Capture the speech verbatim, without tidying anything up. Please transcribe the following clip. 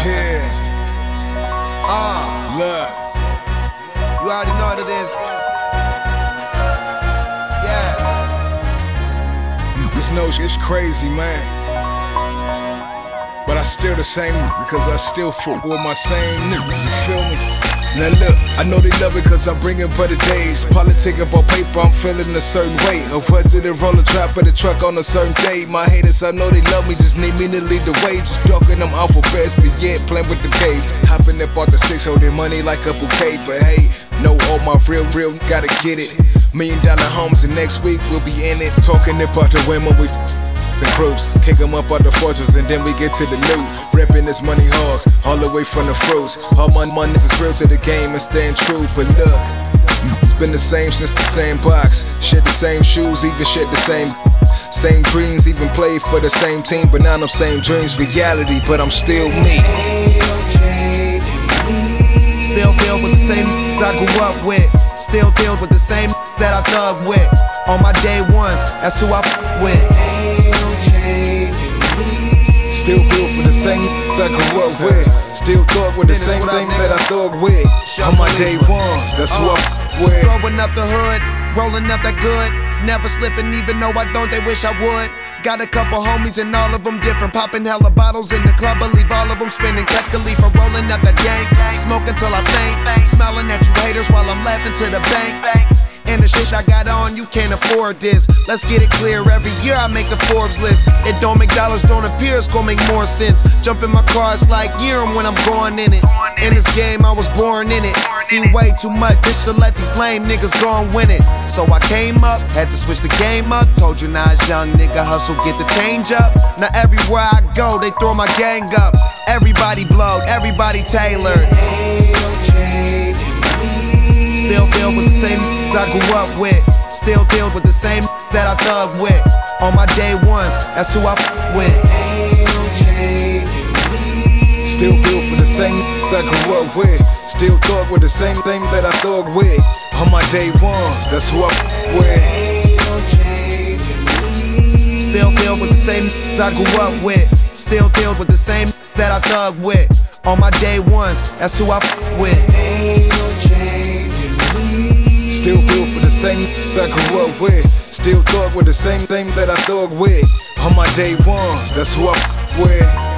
Yeah. Uh, Look. you already know what it is. Yeah. This no shit's crazy, man. But I still the same because I still fuck with my same niggas, you feel me? Now look, I know they love it cause I'm bringing better days. Politic about paper, I'm feeling a certain way. Of whether they roll a trap or the truck on a certain day. My haters, I know they love me, just need me to lead the way. Just talking them alphabets, but yet playing with the K's. Hopping up off the six, holding money like a bouquet. But hey, know all my real, real, gotta get it. Million dollar homes and next week we'll be in it. Talking about the women we the groups, kick them up out the fortress and then we get to the loot. Reppin' this money hogs, all the way from the fruits. All my money is real to the game and staying true. But look, it's been the same since the same box. Shed the same shoes, even shed the same Same dreams, even played for the same team. But now them same dreams reality, but I'm still me. Still filled with the same I grew up with. Still filled with the same that I thug with. On my day ones, that's who I f with. Still filled with the same that I grew up with. Still thug with the same thing that I thug with. On my day ones, that's who I f with. Growing up the hood, rolling up that good. Never slipping even though I don't, they wish I would. Got a couple homies and all of them different. Popping hella bottles in the club, believe all of them spinning. Catch Khalifa rolling up that dank. Smoking till I faint. Smiling at you haters while I'm laughing to the bank. And the shit I got on, you can't afford this. Let's get it clear, every year I make the Forbes list. It don't make dollars, don't appear, it's gonna make more sense. Jump in my car, it's like yearn when I'm going in it. In this game, I was born in it. See way too much, this should let these lame niggas go and win it. So I came up, had to switch the game up. Told you now as young nigga, hustle, get the change up. Now everywhere I go, they throw my gang up. Everybody blowed, everybody tailored. Still filled with the same I grew up with. Still filled with the same that I thug with. On my day ones, that's who I f with. Still filled with the same that I grew up with. Still thug with the same thing that I thug with. On my day ones, that's who I f with. Still filled with the same that I grew up with. Still filled with the same that I thug with. On my day ones, that's who I f with. Still filled with the same that I grew up with. Still thug with the same thing that I thug with. On my day ones, that's who I f with.